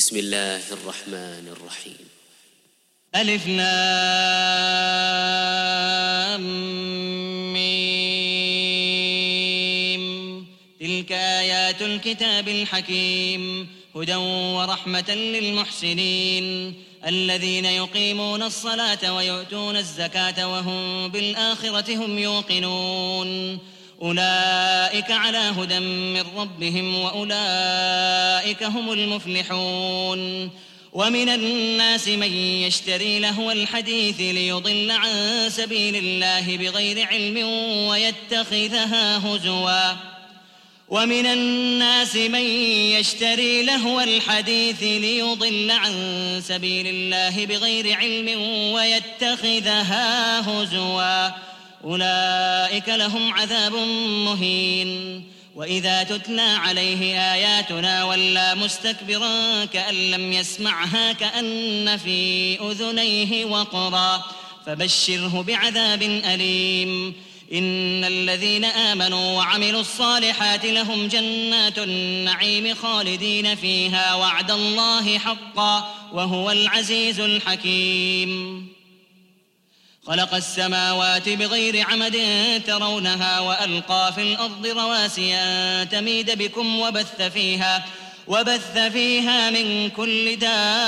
بسم الله الرحمن الرحيم. ألف لام ميم. تلك آيات الكتاب الحكيم هدى ورحمة للمحسنين الذين يقيمون الصلاة ويؤتون الزكاة وهم بالآخرة هم يوقنون أولئك على هدى من ربهم وأولئك هم المفلحون. ومن الناس من يشتري لهو الحديث ليضل عن سبيل الله بغير علم ويتخذها هزوا ومن الناس من يشتري لهو الحديث ليضل عن سبيل الله بغير علم ويتخذها هزوا أولئك لهم عذاب مهين. وإذا تتلى عليه آياتنا ولى مستكبرا كأن لم يسمعها كأن في أذنيه وقرا فبشره بعذاب أليم. إن الذين آمنوا وعملوا الصالحات لهم جنات النعيم خالدين فيها وعد الله حقا وهو العزيز الحكيم. خلق السماوات بغير عمد ترونها وألقى في الأرض رواسي أن تميد بكم وبث فيها من كل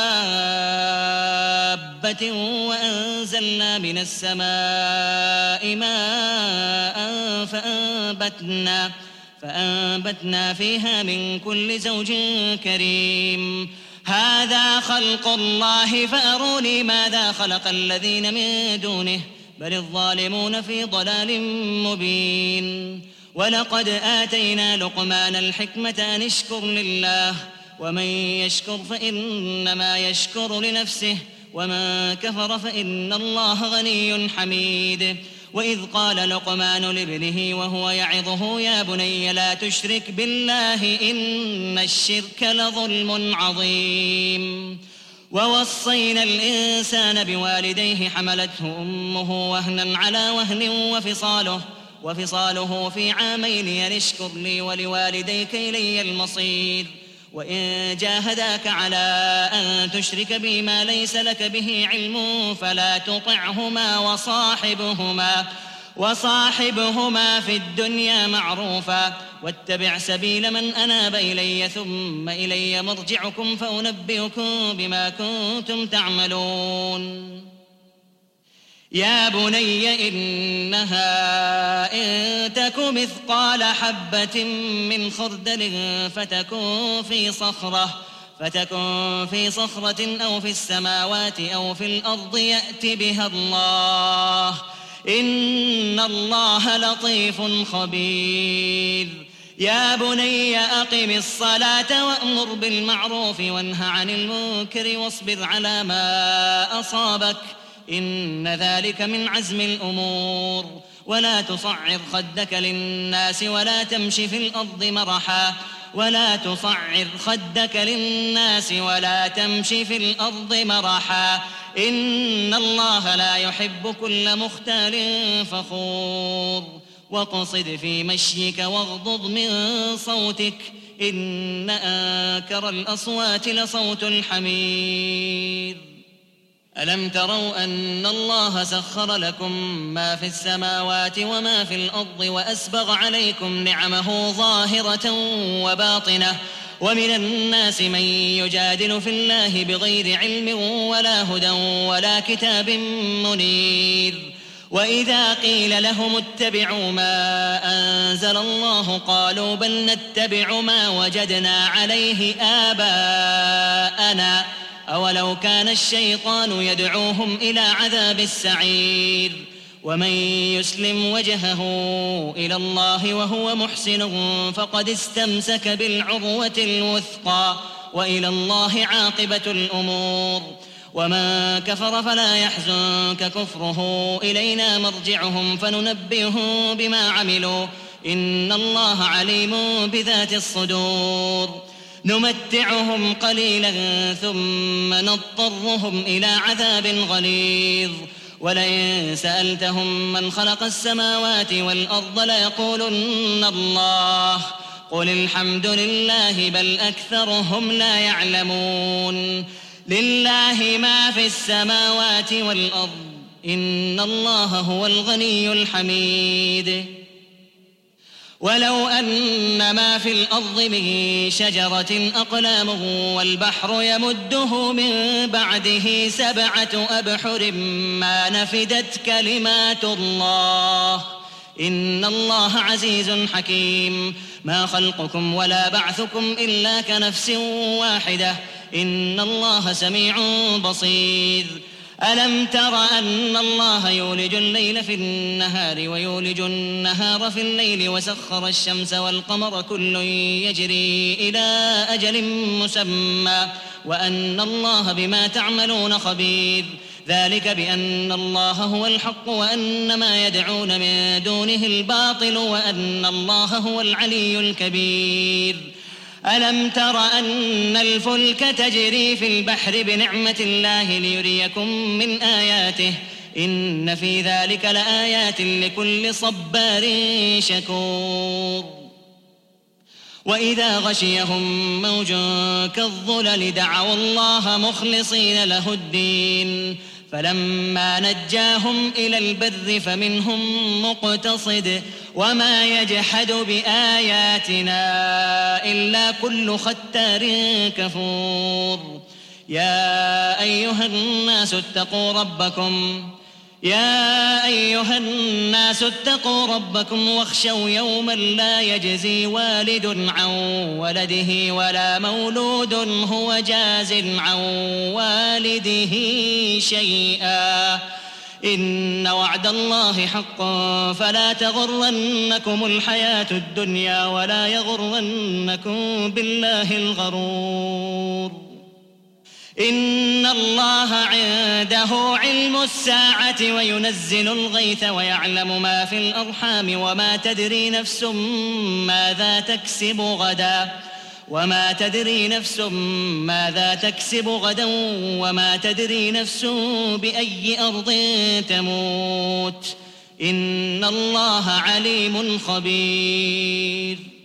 دابة وأنزلنا من السماء ماء فأنبتنا فيها من كل زوج كريم. هذا خلق الله فأروني ماذا خلق الذين من دونه بل الظالمون في ضلال مبين. ولقد آتينا لقمان الحكمة أن اشكر لله ومن يشكر فإنما يشكر لنفسه ومن كفر فإن الله غني حميد. وإذ قال لقمان لابنه وهو يعظه يا بني لا تشرك بالله إن الشرك لظلم عظيم. ووصينا الإنسان بوالديه حملته أمه وهنا على وهن وفصاله في عامين أن اشكر لي ولوالديك إلي المصير. وإن جاهداك على أن تشرك بي ما ليس لك به علم فلا تطعهما وصاحبهما في الدنيا معروفا واتبع سبيل من أناب إلي ثم إلي مرجعكم فأنبئكم بما كنتم تعملون. يا بني إنها إن تك مثقال حبة من خردل فتكن في صخرة أو في السماوات أو في الأرض يأت بها الله إن الله لطيف خبير. يا بني أقم الصلاة وأمر بالمعروف وانه عن المنكر واصبر على ما أصابك إن ذلك من عزم الأمور. ولا تصعر خدك للناس ولا تمش في الأرض مرحا إن الله لا يحب كل مختال فخور. واقصد في مشيك واغضض من صوتك إن أنكر الأصوات لصوت الحمير. ألم تروا أن الله سخر لكم ما في السماوات وما في الأرض وأسبغ عليكم نعمه ظاهرة وباطنة ومن الناس من يجادل في الله بغير علم ولا هدى ولا كتاب منير. وإذا قيل لهم اتبعوا ما أنزل الله قالوا بل نتبع ما وجدنا عليه آباءنا أولو كان الشيطان يدعوهم إلى عذاب السعير. ومن يسلم وجهه إلى الله وهو محسن فقد استمسك بالعروة الوثقى وإلى الله عاقبة الأمور. ومن كفر فلا يحزنك كفره إلينا مرجعهم فننبئهم بما عملوا إن الله عليم بذات الصدور. نمتعهم قليلا ثم نضطرهم إلى عذاب غليظ. ولئن سألتهم من خلق السماوات والأرض ليقولن الله قل الحمد لله بل أكثرهم لا يعلمون لله ما في السماوات والأرض إن الله هو الغني الحميد ولو أن ما في الأرض من شجرة أقلام والبحر يمده من بعده 7 أبحر ما نفدت كلمات الله إن الله عزيز حكيم ما خلقكم ولا بعثكم إلا كنفس واحدة إن الله سميع بصير ألم تر أن الله يولج الليل في النهار ويولج النهار في الليل وسخر الشمس والقمر كل يجري إلى أجل مسمى وأن الله بما تعملون خبير ذلك بأن الله هو الحق وأن ما يدعون من دونه الباطل وأن الله هو العلي الكبير ألم تر أن الفلك تجري في البحر بنعمة الله ليريكم من آياته إن في ذلك لآيات لكل صبار شكور وإذا غشيهم موج كالظلل دعوا الله مخلصين له الدين فلما نجاهم إلى البر فمنهم مقتصد وما يجحد بآياتنا إلا كل ختار كفور يا أيها الناس اتقوا ربكم واخشوا يوما لا يجزي والد عن ولده ولا مولود هو جاز عن والده شيئا إن وعد الله حق فلا تغرنكم الحياة الدنيا ولا يغرنكم بالله الغرور إن الله عنده علم الساعة وينزل الغيث ويعلم ما في الأرحام وما تدري نفس ماذا تكسب غدا وما تدري نفس بأي أرض تموت إن الله عليم خبير